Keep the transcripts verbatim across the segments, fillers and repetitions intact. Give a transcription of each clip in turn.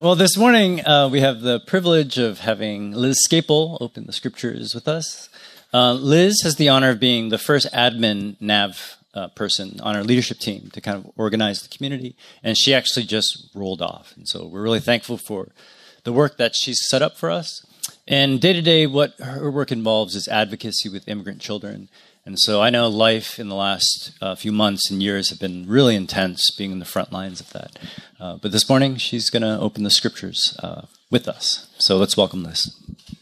Well, this morning uh, we have the privilege of having Liz Scapel open the scriptures with us. Uh, Liz has the honor of being the first admin nav uh, person on our leadership team to kind of organize the community, and she actually just rolled off. And so we're really thankful for the work that she's set up for us. And day to day, what her work involves is advocacy with immigrant children. And so I know life in the last uh, few months and years have been really intense, being in the front lines of that. Uh, but this morning, she's going to open the scriptures uh, with us. So let's welcome Liz.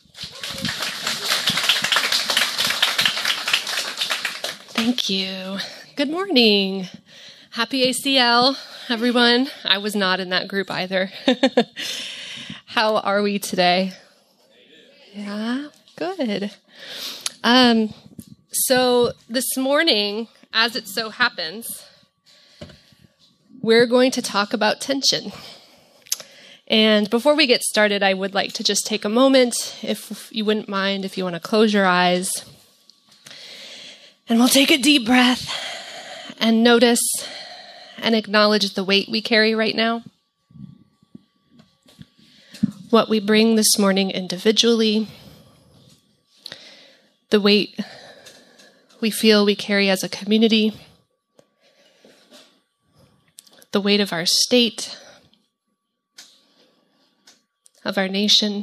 Thank you. Good morning. Happy A C L, everyone. I was not in that group either. How are we today? Yeah, good. Um. So this morning, as it so happens, we're going to talk about tension. And before we get started, I would like to just take a moment, if you wouldn't mind, if you want to close your eyes. And we'll take a deep breath and notice and acknowledge the weight we carry right now. What we bring this morning individually. The weight we feel we carry as a community, the weight of our state, of our nation.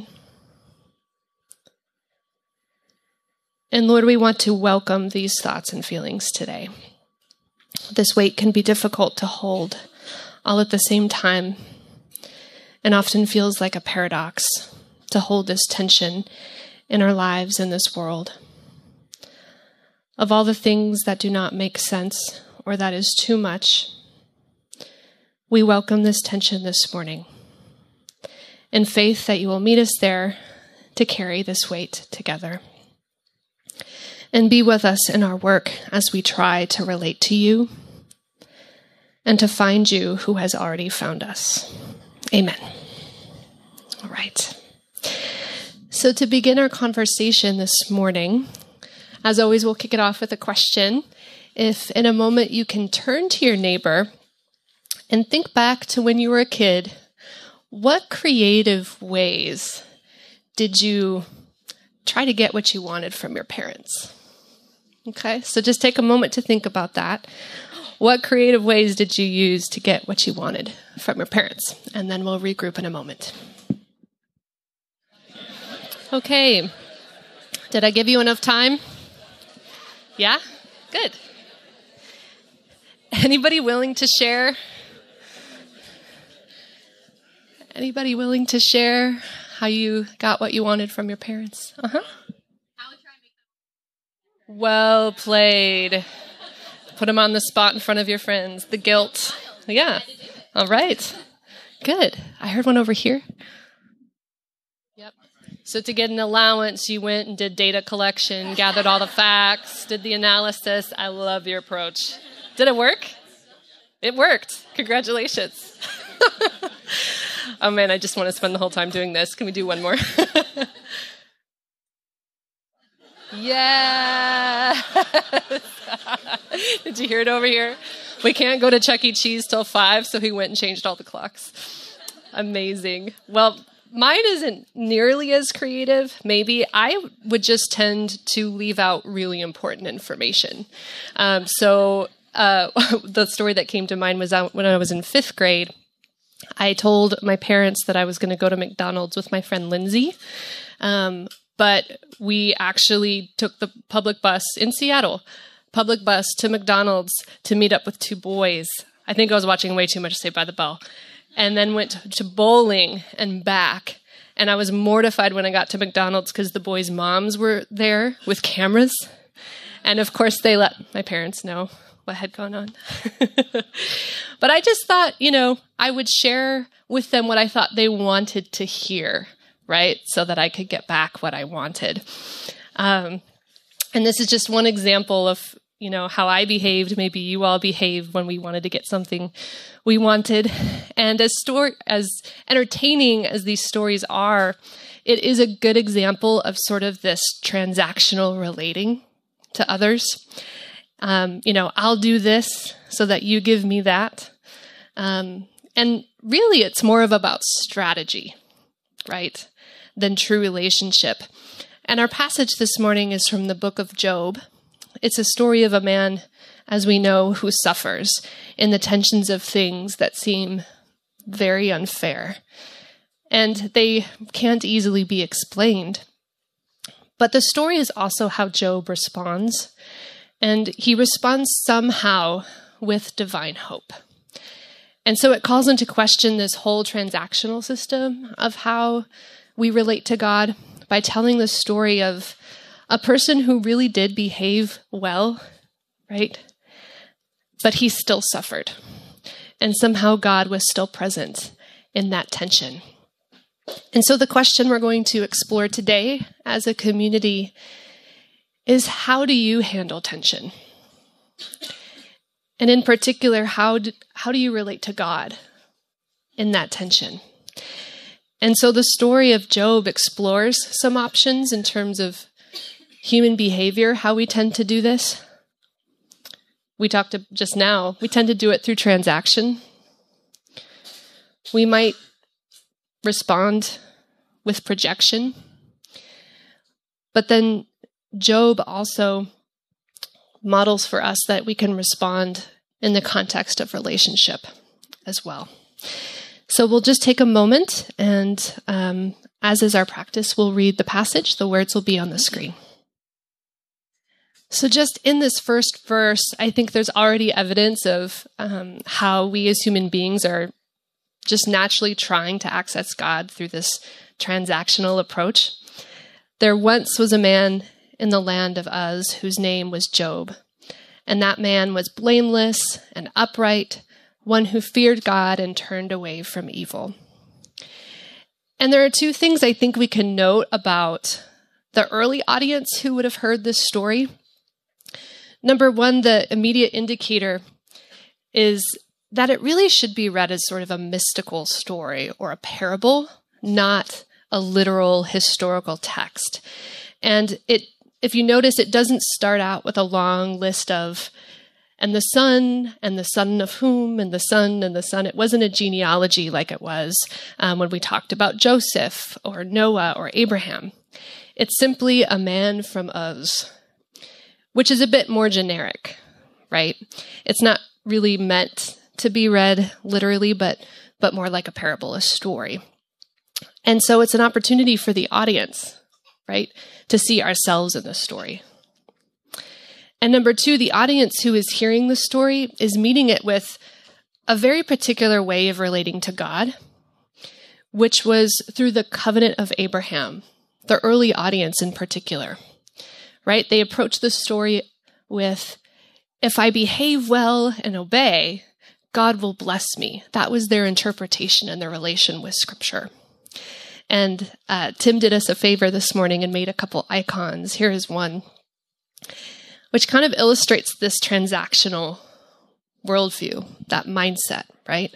And Lord, we want to welcome these thoughts and feelings today. This weight can be difficult to hold all at the same time, and often feels like a paradox to hold this tension in our lives in this world. Of all the things that do not make sense or that is too much, we welcome this tension this morning in faith that you will meet us there to carry this weight together. And be with us in our work as we try to relate to you and to find you who has already found us. Amen. All right. So to begin our conversation this morning, as always, we'll kick it off with a question. If in a moment you can turn to your neighbor and think back to when you were a kid, what creative ways did you try to get what you wanted from your parents? Okay, so just take a moment to think about that. What creative ways did you use to get what you wanted from your parents? And then we'll regroup in a moment. Okay, did I give you enough time? Yeah? Good. Anybody willing to share? Anybody willing to share how you got what you wanted from your parents? Uh-huh. Well played. Put them on the spot in front of your friends. The guilt. Yeah. All right. Good. I heard one over here. Yep. So to get an allowance, you went and did data collection, gathered all the facts, did the analysis. I love your approach. Did it work? It worked. Congratulations. Oh, man, I just want to spend the whole time doing this. Can we do one more? Yeah. Did you hear it over here? We can't go to Chuck E. Cheese till five, so he went and changed all the clocks. Amazing. Well, mine isn't nearly as creative. Maybe I would just tend to leave out really important information. Um, so uh, the story that came to mind was out when I was in fifth grade. I told my parents that I was going to go to McDonald's with my friend Lindsay. Um, but we actually took the public bus in Seattle, public bus to McDonald's to meet up with two boys. I think I was watching way too much Saved by the Bell. And then went to bowling and back. And I was mortified when I got to McDonald's because the boys' moms were there with cameras. And of course, they let my parents know what had gone on. But I just thought, you know, I would share with them what I thought they wanted to hear, right? So that I could get back what I wanted. Um, and this is just one example of, you know, how I behaved. Maybe you all behaved when we wanted to get something we wanted. And as story, as entertaining as these stories are, it is a good example of sort of this transactional relating to others. Um, you know, I'll do this so that you give me that. Um, and really it's more of about strategy, right, than true relationship. And our passage this morning is from the book of Job. It's a story of a man, as we know, who suffers in the tensions of things that seem very unfair. And they can't easily be explained. But the story is also how Job responds. And he responds somehow with divine hope. And so it calls into question this whole transactional system of how we relate to God by telling the story of a person who really did behave well, right? But he still suffered. And somehow God was still present in that tension. And so the question we're going to explore today as a community is, how do you handle tension? And in particular, how do, how do you relate to God in that tension? And so the story of Job explores some options in terms of human behavior, how we tend to do this. We talked just now, we tend to do it through transaction. We might respond with projection. But then Job also models for us that we can respond in the context of relationship as well. So we'll just take a moment, and um, as is our practice, we'll read the passage. The words will be on the screen. So just in this first verse, I think there's already evidence of um, how we as human beings are just naturally trying to access God through this transactional approach. There once was a man in the land of Uz whose name was Job, and that man was blameless and upright, one who feared God and turned away from evil. And there are two things I think we can note about the early audience who would have heard this story. Number one, the immediate indicator is that it really should be read as sort of a mystical story or a parable, not a literal historical text. And it, if you notice, it doesn't start out with a long list of, and the son, and the son of whom, and the son, and the son. It wasn't a genealogy like it was um, when we talked about Joseph, or Noah, or Abraham. It's simply a man from Uz, which is a bit more generic, right? It's not really meant to be read literally, but but more like a parable, a story. And so it's an opportunity for the audience, right, to see ourselves in the story. And number two, the audience who is hearing the story is meeting it with a very particular way of relating to God, which was through the covenant of Abraham, the early audience in particular, right? They approach the story with, if I behave well and obey, God will bless me. That was their interpretation and their relation with Scripture. And uh, Tim did us a favor this morning and made a couple icons. Here is one, which kind of illustrates this transactional worldview, that mindset, right?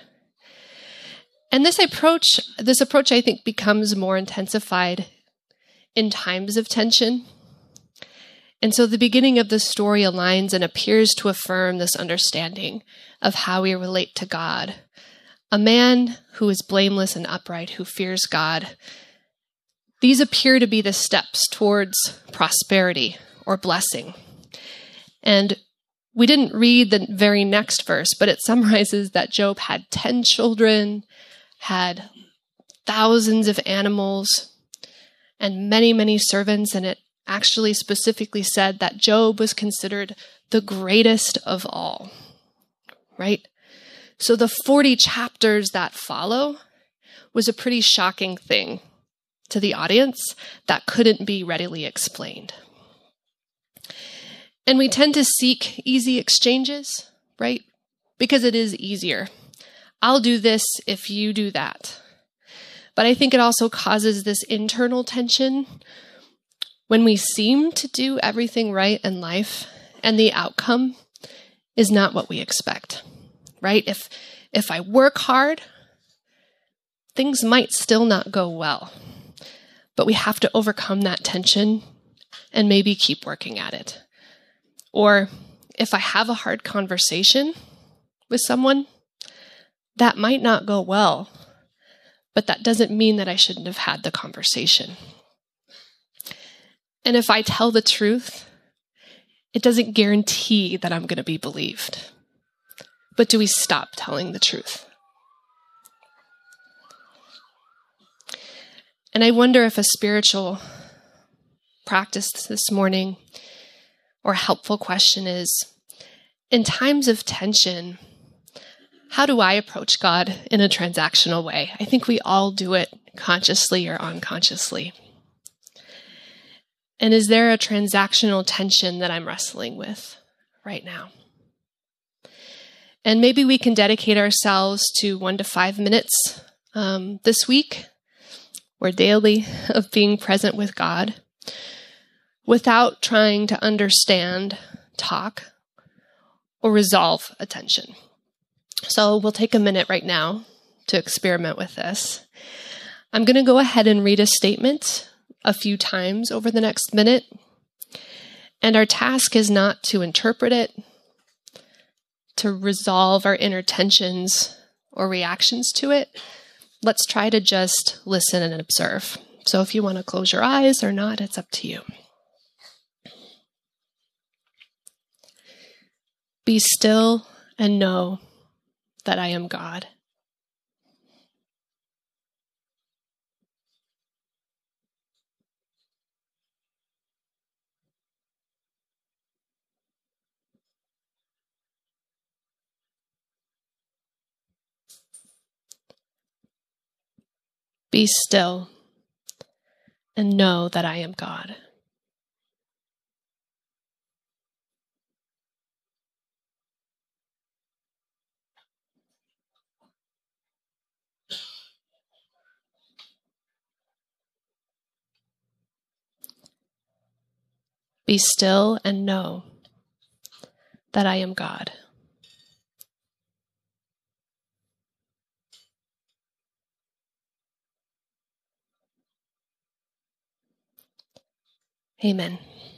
And this approach, this approach, I think, becomes more intensified in times of tension. And so the beginning of the story aligns and appears to affirm this understanding of how we relate to God. A man who is blameless and upright, who fears God. These appear to be the steps towards prosperity or blessing. And we didn't read the very next verse, but it summarizes that Job had ten children, had thousands of animals, and many, many servants, and it actually specifically said that Job was considered the greatest of all, right? So the forty chapters that follow was a pretty shocking thing to the audience that couldn't be readily explained. And we tend to seek easy exchanges, right? Because it is easier. I'll do this if you do that. But I think it also causes this internal tension when we seem to do everything right in life and the outcome is not what we expect, right? If if I work hard, things might still not go well, but we have to overcome that tension and maybe keep working at it. Or if I have a hard conversation with someone, that might not go well, but that doesn't mean that I shouldn't have had the conversation. And if I tell the truth, it doesn't guarantee that I'm going to be believed. But do we stop telling the truth? And I wonder if a spiritual practice this morning or helpful question is, in times of tension, how do I approach God in a transactional way? I think we all do it consciously or unconsciously. And is there a transactional tension that I'm wrestling with right now? And maybe we can dedicate ourselves to one to five minutes um, this week or daily of being present with God without trying to understand, talk, or resolve a tension. So we'll take a minute right now to experiment with this. I'm going to go ahead and read a statement a few times over the next minute. And our task is not to interpret it, to resolve our inner tensions or reactions to it. Let's try to just listen and observe. So if you want to close your eyes or not, it's up to you. Be still and know that I am God. Be still and know that I am God. Be still and know that I am God. Amen.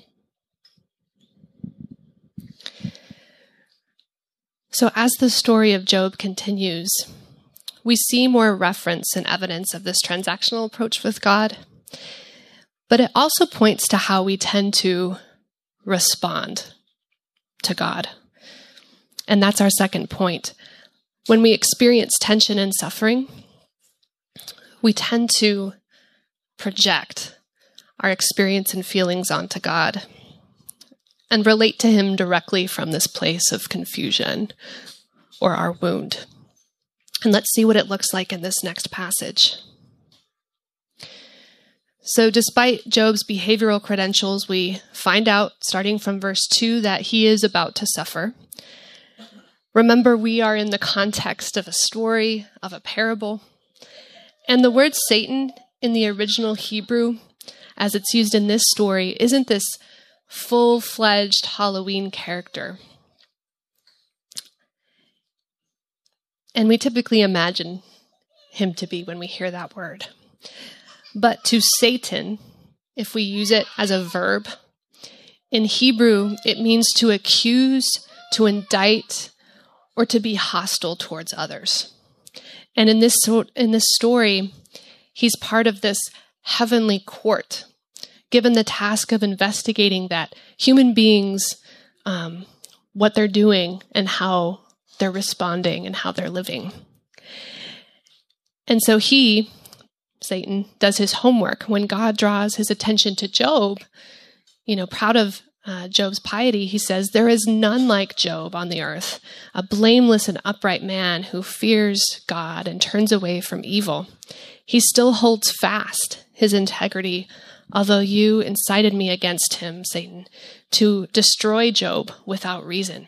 So as the story of Job continues, we see more reference and evidence of this transactional approach with God, but it also points to how we tend to respond to God. And that's our second point. When we experience tension and suffering, we tend to project our experience and feelings onto God and relate to him directly from this place of confusion or our wound. And let's see what it looks like in this next passage. So despite Job's behavioral credentials, we find out, starting from verse two, that he is about to suffer. Remember, we are in the context of a story, of a parable. And the word Satan in the original Hebrew, as it's used in this story, isn't this full-fledged Halloween character. And we typically imagine him to be when we hear that word. But to Satan, if we use it as a verb, in Hebrew, it means to accuse, to indict, or to be hostile towards others. And in this in this story, he's part of this heavenly court, given the task of investigating that human beings, um, what they're doing and how they're responding and how they're living. And so he, Satan, does his homework. When God draws his attention to Job, you know, proud of uh, Job's piety, he says, "There is none like Job on the earth, a blameless and upright man who fears God and turns away from evil. He still holds fast his integrity, although you incited me against him, Satan, to destroy Job without reason."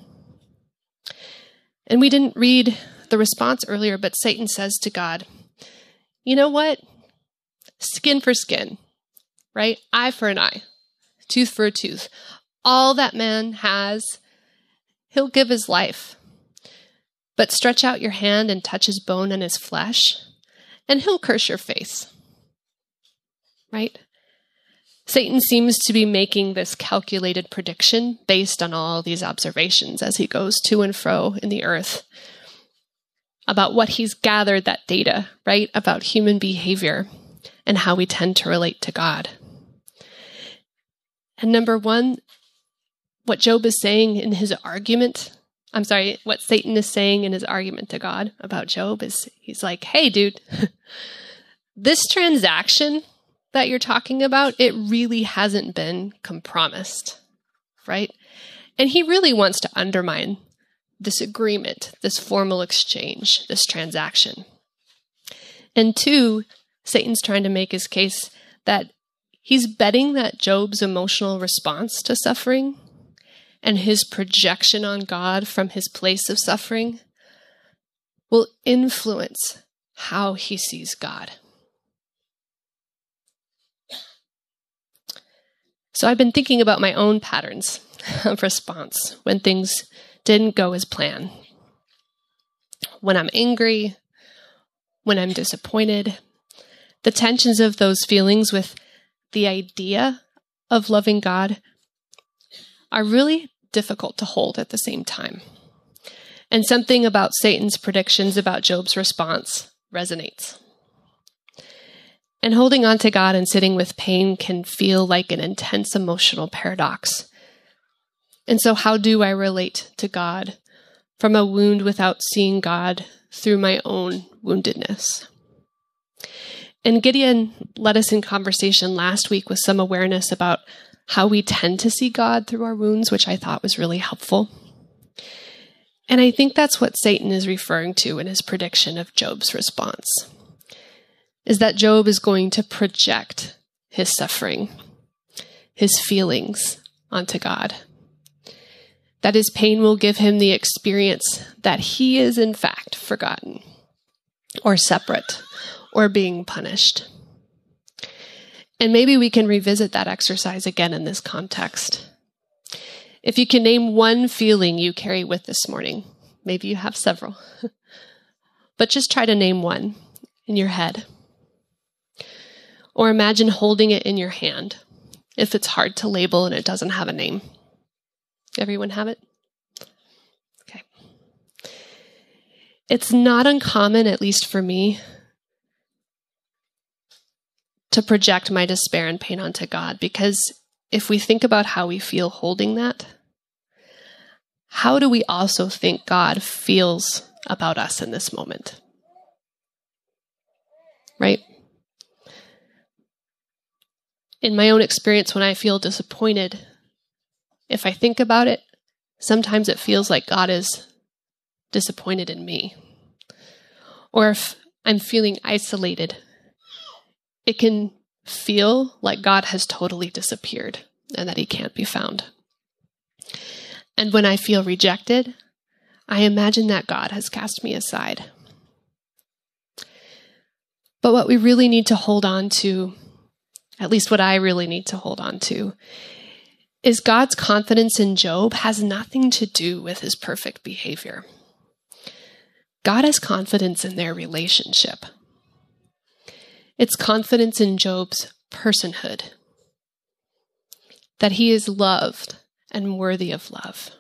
And we didn't read the response earlier, but Satan says to God, you know what? Skin for skin, right? Eye for an eye, tooth for a tooth. All that man has, he'll give his life. But stretch out your hand and touch his bone and his flesh, and he'll curse your face, right? Satan seems to be making this calculated prediction based on all these observations as he goes to and fro in the earth. about what he's gathered that data, right, about human behavior and how we tend to relate to God. And number one, what Job is saying in his argument, I'm sorry, what Satan is saying in his argument to God about Job is he's like, hey, dude, this transaction that you're talking about, it really hasn't been compromised, right? And he really wants to undermine this agreement, this formal exchange, this transaction. And two, Satan's trying to make his case that he's betting that Job's emotional response to suffering and his projection on God from his place of suffering will influence how he sees God. So I've been thinking about my own patterns of response when things didn't go as planned. When I'm angry, when I'm disappointed, the tensions of those feelings with the idea of loving God are really difficult to hold at the same time. And something about Satan's predictions about Job's response resonates. And holding on to God and sitting with pain can feel like an intense emotional paradox. And so how do I relate to God from a wound without seeing God through my own woundedness? And Gideon led us in conversation last week with some awareness about how we tend to see God through our wounds, which I thought was really helpful. And I think that's what Satan is referring to in his prediction of Job's response, is that Job is going to project his suffering, his feelings onto God. That his pain will give him the experience that he is in fact forgotten or separate or being punished. And maybe we can revisit that exercise again in this context. If you can name one feeling you carry with this morning, maybe you have several, but just try to name one in your head. Or imagine holding it in your hand if it's hard to label and it doesn't have a name. Everyone have it? Okay. It's not uncommon, at least for me, to project my despair and pain onto God, because if we think about how we feel holding that, how do we also think God feels about us in this moment? Right? In my own experience, when I feel disappointed, if I think about it, sometimes it feels like God is disappointed in me. Or if I'm feeling isolated, it can feel like God has totally disappeared and that he can't be found. And when I feel rejected, I imagine that God has cast me aside. But what we really need to hold on to, at least what I really need to hold on to, is God's confidence in Job has nothing to do with his perfect behavior. God has confidence in their relationship. It's confidence in Job's personhood, that he is loved and worthy of love.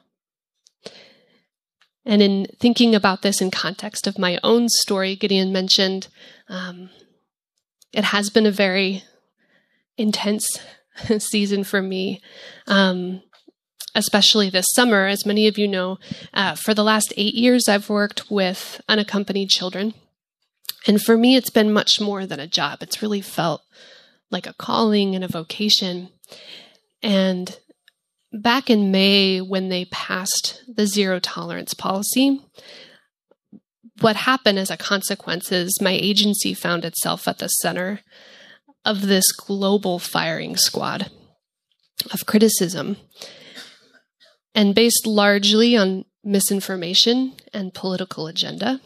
And in thinking about this in context of my own story, Gideon mentioned, um, it has been a very intense season for me, um, especially this summer. As many of you know, uh, for the last eight years, I've worked with unaccompanied children. And for me, it's been much more than a job. It's really felt like a calling and a vocation. And back in May, when they passed the zero tolerance policy, what happened as a consequence is my agency found itself at the center of this global firing squad of criticism, and based largely on misinformation and political agenda.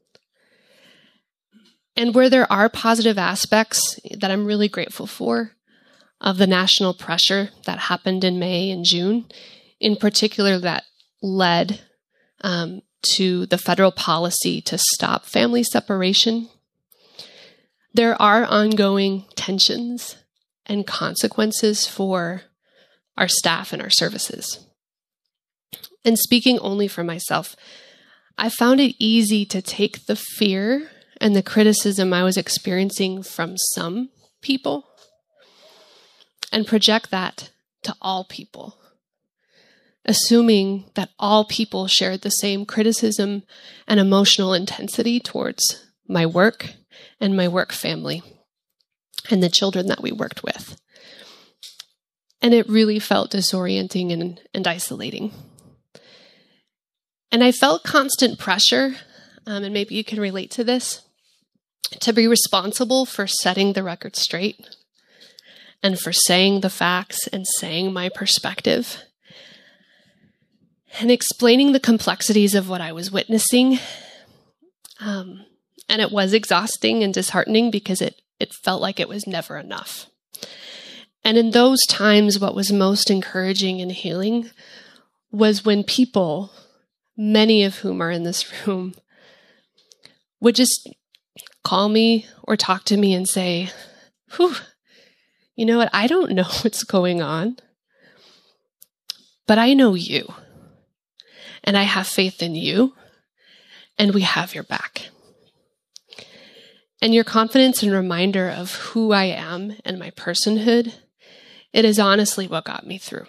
And where there are positive aspects that I'm really grateful for of the national pressure that happened in May and June, in particular that led um, to the federal policy to stop family separation, there are ongoing tensions and consequences for our staff and our services. And speaking only for myself, I found it easy to take the fear and the criticism I was experiencing from some people and project that to all people, assuming that all people shared the same criticism and emotional intensity towards my work and my work family and the children that we worked with. And it really felt disorienting and, and isolating. And I felt constant pressure, um, and maybe you can relate to this, to be responsible for setting the record straight and for saying the facts and saying my perspective and explaining the complexities of what I was witnessing. Um, and it was exhausting and disheartening because it, it felt like it was never enough. And in those times, what was most encouraging and healing was when people, many of whom are in this room, would just call me or talk to me and say, whew, you know what? I don't know what's going on, but I know you, and I have faith in you, and we have your back. And your confidence and reminder of who I am and my personhood, it is honestly what got me through.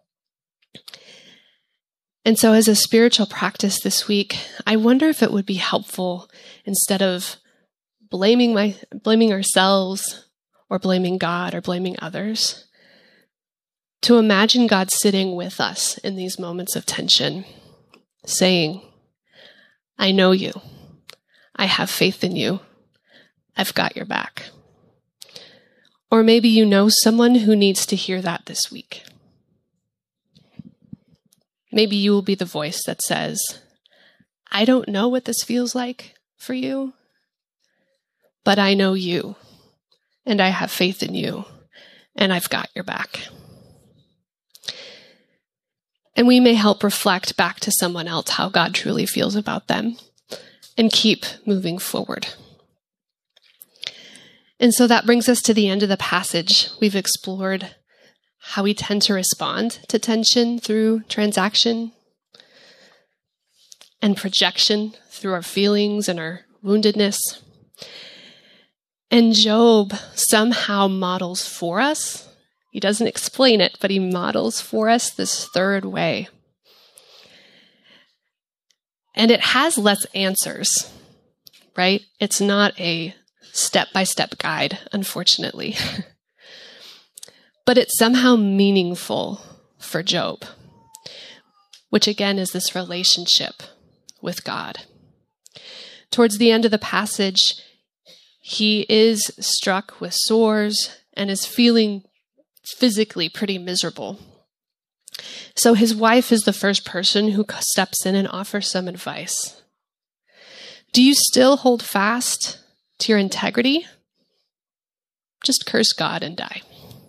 And so as a spiritual practice this week, I wonder if it would be helpful, instead of blaming my blaming ourselves or blaming God or blaming others, to imagine God sitting with us in these moments of tension, saying, I know you. I have faith in you. I've got your back. Or maybe you know someone who needs to hear that this week. Maybe you will be the voice that says, I don't know what this feels like for you, but I know you, and I have faith in you, and I've got your back. And we may help reflect back to someone else how God truly feels about them and keep moving forward. And so that brings us to the end of the passage. We've explored how we tend to respond to tension through transaction and projection through our feelings and our woundedness. And Job somehow models for us, he doesn't explain it, but he models for us this third way. And it has less answers, right? It's not a step-by-step guide, unfortunately. But it's somehow meaningful for Job, which again is this relationship with God. Towards the end of the passage, he is struck with sores and is feeling physically pretty miserable. So his wife is the first person who steps in and offers some advice. Do you still hold fast to your integrity? Just curse God and die.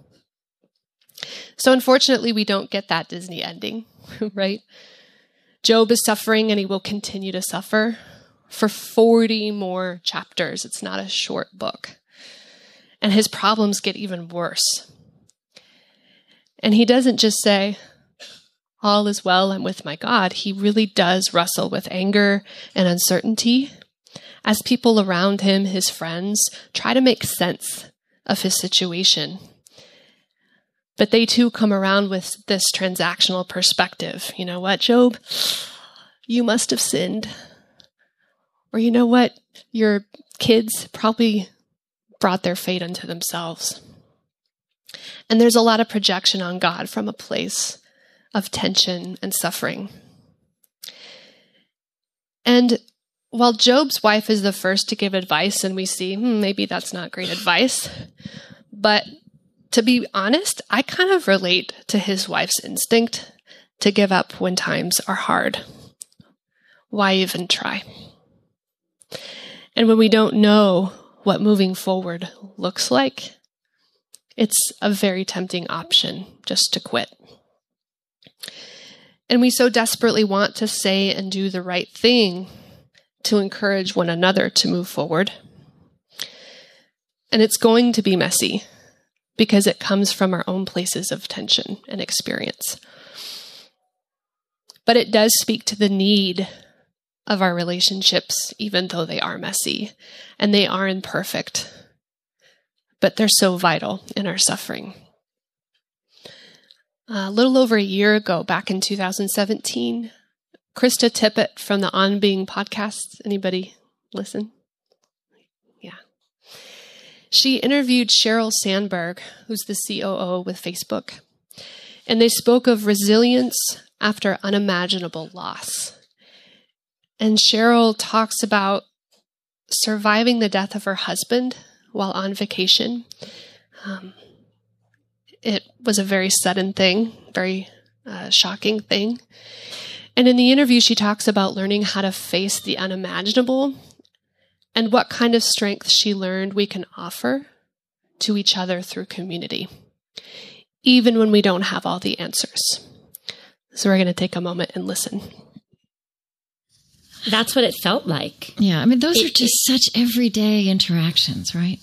So unfortunately, we don't get that Disney ending, right? Job is suffering, and he will continue to suffer for forty more chapters. It's not a short book. And his problems get even worse. And he doesn't just say, all is well, I'm with my God. He really does wrestle with anger and uncertainty as people around him, his friends, try to make sense of his situation. But they too come around with this transactional perspective. You know what, Job? You must have sinned. Or you know what? Your kids probably brought their fate unto themselves. And there's a lot of projection on God from a place of tension and suffering. And while Job's wife is the first to give advice, and we see, hmm, maybe that's not great advice, but to be honest, I kind of relate to his wife's instinct to give up when times are hard. Why even try? And when we don't know what moving forward looks like, it's a very tempting option just to quit. And we so desperately want to say and do the right thing to encourage one another to move forward. And it's going to be messy, because it comes from our own places of tension and experience. But it does speak to the need of our relationships, even though they are messy and they are imperfect, but they're so vital in our suffering. A little over a year ago, back in two thousand seventeen, Krista Tippett from the On Being podcast, anybody listen? Yeah. She interviewed Sheryl Sandberg, who's the C O O with Facebook, and they spoke of resilience after unimaginable loss. And Sheryl talks about surviving the death of her husband while on vacation. Um, it was a very sudden thing, very uh, shocking thing. And in the interview, she talks about learning how to face the unimaginable and what kind of strength she learned we can offer to each other through community, even when we don't have all the answers. So we're going to take a moment and listen. That's what it felt like. Yeah, I mean, those it, are just it, such everyday interactions, right?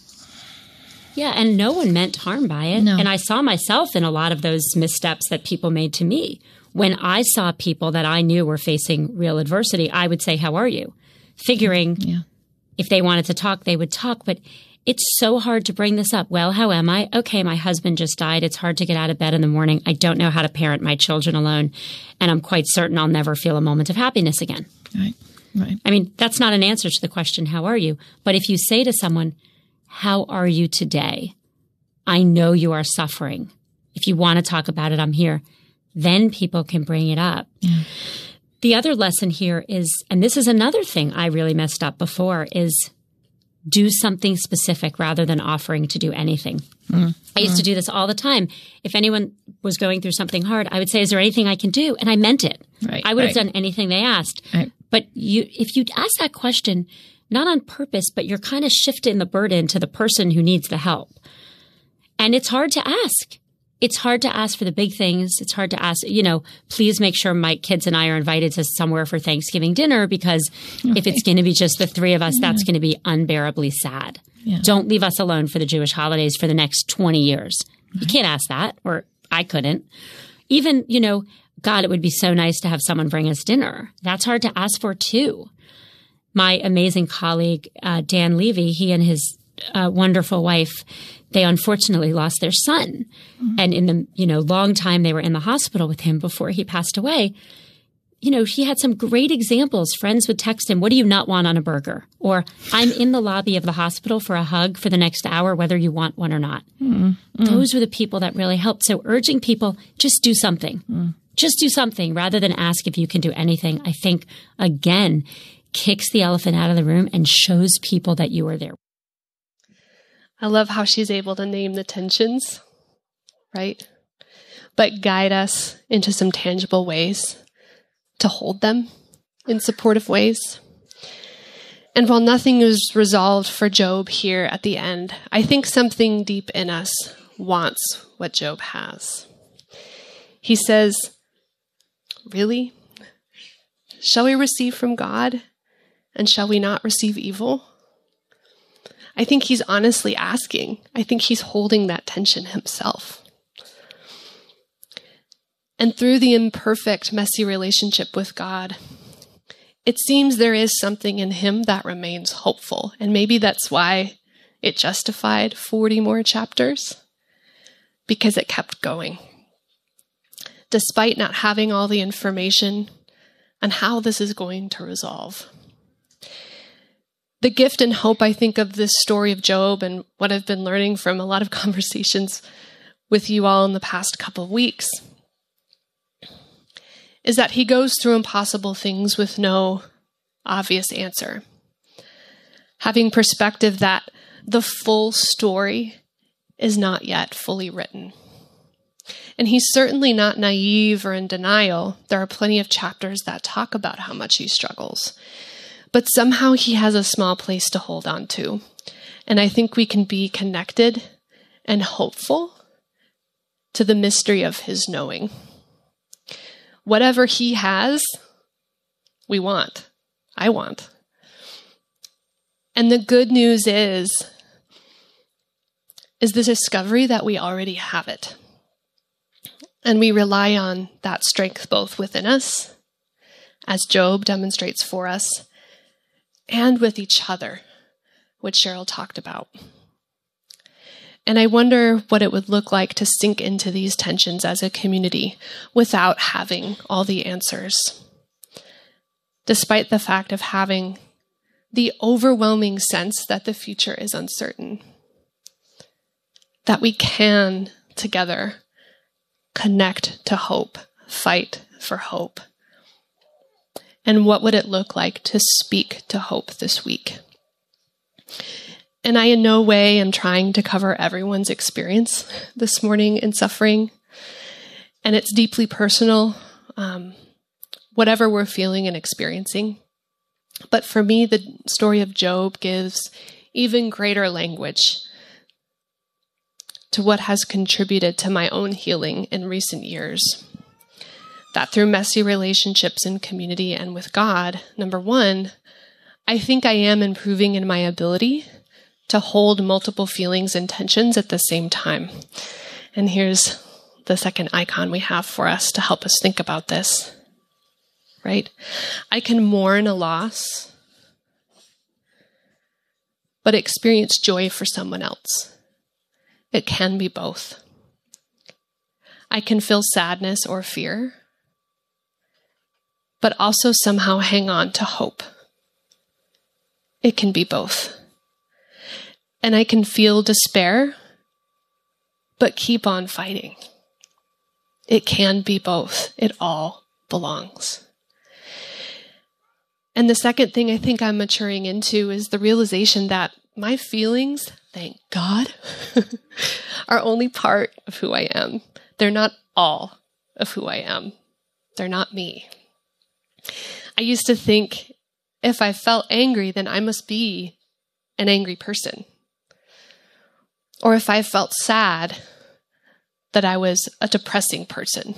Yeah, and no one meant harm by it. No. And I saw myself in a lot of those missteps that people made to me. When I saw people that I knew were facing real adversity, I would say, how are you? Figuring yeah. if they wanted to talk, they would talk. But it's so hard to bring this up. Well, how am I? Okay, my husband just died. It's hard to get out of bed in the morning. I don't know how to parent my children alone. And I'm quite certain I'll never feel a moment of happiness again. Right. Right. I mean, that's not an answer to the question, how are you? But if you say to someone, how are you today? I know you are suffering. If you want to talk about it, I'm here. Then people can bring it up. Yeah. The other lesson here is, and this is another thing I really messed up before, is do something specific rather than offering to do anything. Mm. I used mm. to do this all the time. If anyone was going through something hard, I would say, is there anything I can do? And I meant it. Right, I would right. have done anything they asked. Right. But you, if you ask that question, not on purpose, but you're kind of shifting the burden to the person who needs the help. And it's hard to ask. It's hard to ask for the big things. It's hard to ask, you know, please make sure my kids and I are invited to somewhere for Thanksgiving dinner, because okay. if it's going to be just the three of us, yeah. that's going to be unbearably sad. Yeah. Don't leave us alone for the Jewish holidays for the next twenty years. Right. You can't ask that, or I couldn't. Even, you know, God, it would be so nice to have someone bring us dinner. That's hard to ask for too. My amazing colleague, uh, Dan Levy, he and his uh, wonderful wife, they unfortunately lost their son. Mm-hmm. And in the, you know, long time they were in the hospital with him before he passed away. You know, he had some great examples. Friends would text him, what do you not want on a burger? Or I'm in the lobby of the hospital for a hug for the next hour, whether you want one or not. Mm-hmm. Those were the people that really helped. So urging people, just do something. Mm. Just do something rather than ask if you can do anything, I think, again, kicks the elephant out of the room and shows people that you are there. I love how she's able to name the tensions, right? But guide us into some tangible ways to hold them in supportive ways. And while nothing is resolved for Job here at the end, I think something deep in us wants what Job has. He says, really? Shall we receive from God, and shall we not receive evil? I think he's honestly asking. I think he's holding that tension himself. And through the imperfect, messy relationship with God, it seems there is something in him that remains hopeful. And maybe that's why it justified forty more chapters, because it kept going. Despite not having all the information on how this is going to resolve. The gift and hope, I think, of this story of Job, and what I've been learning from a lot of conversations with you all in the past couple of weeks, is that he goes through impossible things with no obvious answer. Having perspective that the full story is not yet fully written. And he's certainly not naive or in denial. There are plenty of chapters that talk about how much he struggles. But somehow he has a small place to hold on to. And I think we can be connected and hopeful to the mystery of his knowing. Whatever he has, we want. I want. And the good news is, is the discovery that we already have it. And we rely on that strength both within us as Job demonstrates for us, and with each other, which Cheryl talked about. And I wonder what it would look like to sink into these tensions as a community without having all the answers, despite the fact of having the overwhelming sense that the future is uncertain, that we can together connect to hope, fight for hope. And what would it look like to speak to hope this week? And I in no way am trying to cover everyone's experience this morning in suffering. And it's deeply personal, um, whatever we're feeling and experiencing. But for me, the story of Job gives even greater language to what has contributed to my own healing in recent years. That through messy relationships in community and with God, number one, I think I am improving in my ability to hold multiple feelings and tensions at the same time. And here's the second icon we have for us to help us think about this, right? I can mourn a loss, but experience joy for someone else. It can be both. I can feel sadness or fear, but also somehow hang on to hope. It can be both. And I can feel despair, but keep on fighting. It can be both. It all belongs. And the second thing I think I'm maturing into is the realization that my feelings, thank God, are only part of who I am. They're not all of who I am. They're not me. I used to think if I felt angry, then I must be an angry person. Or if I felt sad, that I was a depressing person.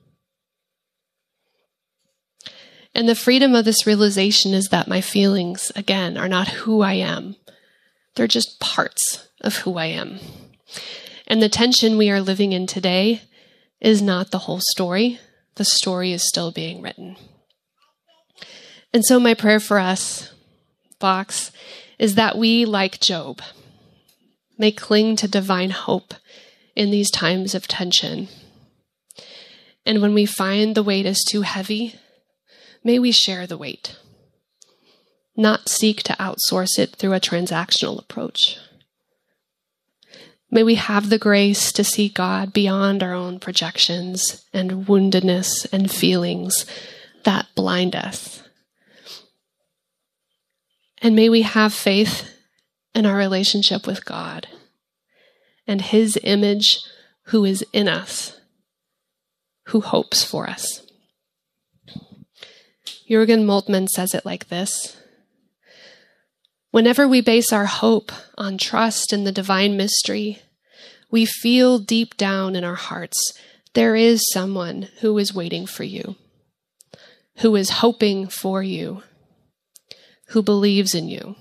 And the freedom of this realization is that my feelings, again, are not who I am. They're just parts of who I am. And the tension we are living in today is not the whole story. The story is still being written. And so my prayer for us, Vox, is that we, like Job, may cling to divine hope in these times of tension. And when we find the weight is too heavy, may we share the weight, not seek to outsource it through a transactional approach. May we have the grace to see God beyond our own projections and woundedness and feelings that blind us. And may we have faith in our relationship with God and His image who is in us, who hopes for us. Jürgen Moltmann says it like this: whenever we base our hope on trust in the divine mystery, we feel deep down in our hearts there is someone who is waiting for you, who is hoping for you, who believes in you.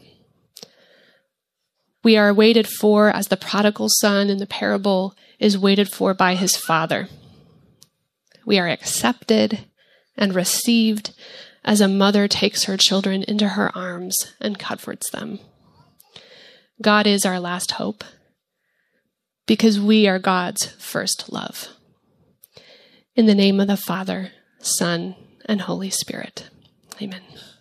We are waited for as the prodigal son in the parable is waited for by his father. We are accepted and received as a mother takes her children into her arms and comforts them. God is our last hope because we are God's first love. In the name of the Father, Son, and Holy Spirit. Amen.